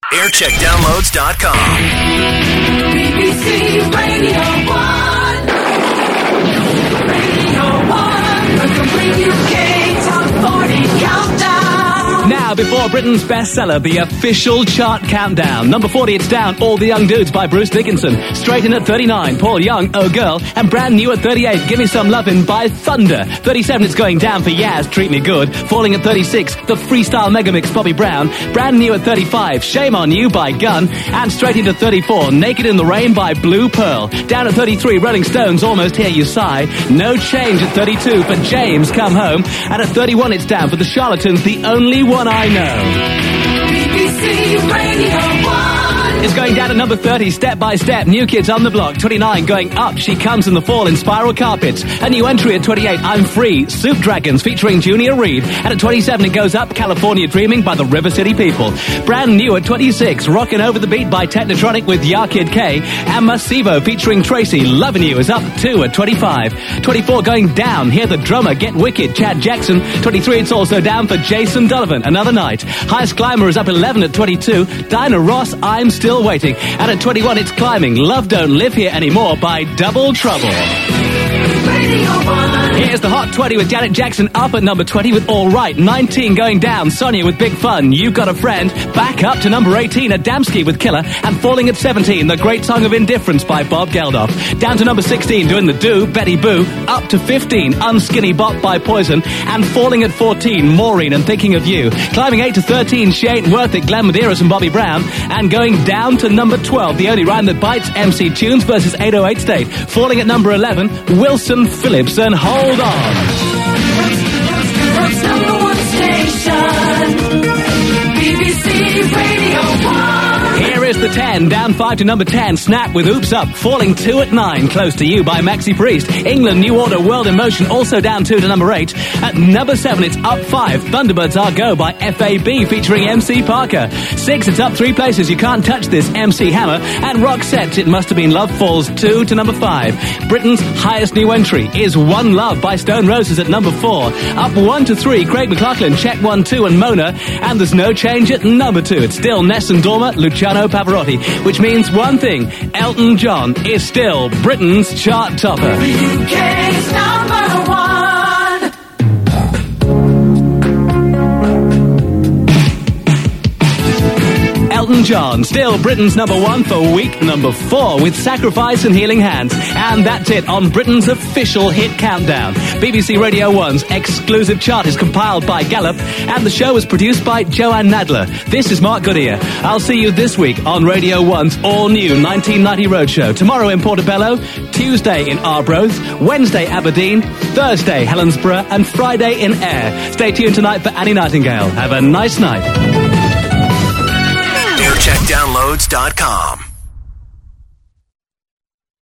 aircheckdownloads.com. BBC Radio 1. Radio 1. The complete UK Top 40 Countdown. Now, before Britain's bestseller, the official chart countdown. Number 40, it's down, All the Young Dudes by Bruce Dickinson. Straight in at 39, Paul Young, Oh Girl. And brand new at 38, Give Me Some Lovin' by Thunder. 37, it's going down for Yaz, Treat Me Good. Falling at 36, the Freestyle Megamix, Bobby Brown. Brand new at 35, Shame on You by Gun. And straight into 34, Naked in the Rain by Blue Pearl. Down at 33, Rolling Stones, Almost Hear You Sigh. No change at 32 for James, Come Home. And at 31, it's down for The Charlatans, The Only One I Know. BBC Radio 1. It's going down at number 30, Step by Step, New Kids on the Block. 29, going up, She Comes in the Fall in Spiral Carpets. A new entry at 28, I'm Free, Soup Dragons featuring Junior Reid. And at 27, it goes up, California Dreaming by the River City People. Brand new at 26, Rockin' Over the Beat by Technotronic with Ya Kid K. And Massivo featuring Tracy, Lovin' You is up 2 at 25. 24 going down, Hear the Drummer, Get Wicked, Chad Jackson. 23, it's also down for Jason Donovan, Another Night. Highest Climber is up 11 at 22, Dinah Ross, I'm Still Waiting. And at 21, it's climbing, Love Don't Live Here Anymore by Double Trouble. Here's the Hot 20 with Janet Jackson up at number 20 with All Right. 19 going down, Sonia with Big Fun, You've Got a Friend. Back up to number 18, Adamski with Killer. And falling at 17, The Great Song of Indifference by Bob Geldof. Down to number 16, doing the do, Betty Boo. Up to 15, Unskinny Bop by Poison. And falling at 14, Maureen and Thinking of You. Climbing 8 to 13, She Ain't Worth It, Glenn Medeiros and Bobby Brown. And going down to number 12, The Only Rhyme That Bites, MC Tunes versus 808 State. Falling at number 11, Wilson Phillips and Hold On. World's number one station. BBC Radio 1. Here is the 10, down 5 to number 10, Snap with Oops Up, falling 2 at 9, Close to You by Maxi Priest. England, New Order, World in Motion, also down 2 to number 8. At number 7, it's up 5, Thunderbirds Are Go by FAB featuring MC Parker. 6, it's up 3 places, You Can't Touch This, MC Hammer. And Roxette's It Must Have Been Love falls 2 to number 5. Britain's highest new entry is One Love by Stone Roses at number 4. Up 1 to 3, Craig McLachlan, Check 1, 2 and Mona. And there's no change at number 2. It's still Ness and Dormer, Luciano Pavarotti, which means one thing, Elton John is still Britain's chart topper. The UK's number 1. Elton John, still Britain's number 1 for week number 4 with Sacrifice and Healing Hands. And that's it on Britain's official hit countdown. BBC Radio 1's exclusive chart is compiled by Gallup, and the show is produced by Joanne Nadler. This is Mark Goodyear. I'll see you this week on Radio 1's all-new 1990 Roadshow. Tomorrow in Portobello, Tuesday in Arbroath, Wednesday Aberdeen, Thursday Helensburgh, and Friday in Ayr. Stay tuned tonight for Annie Nightingale. Have a nice night. aircheckdownloads.com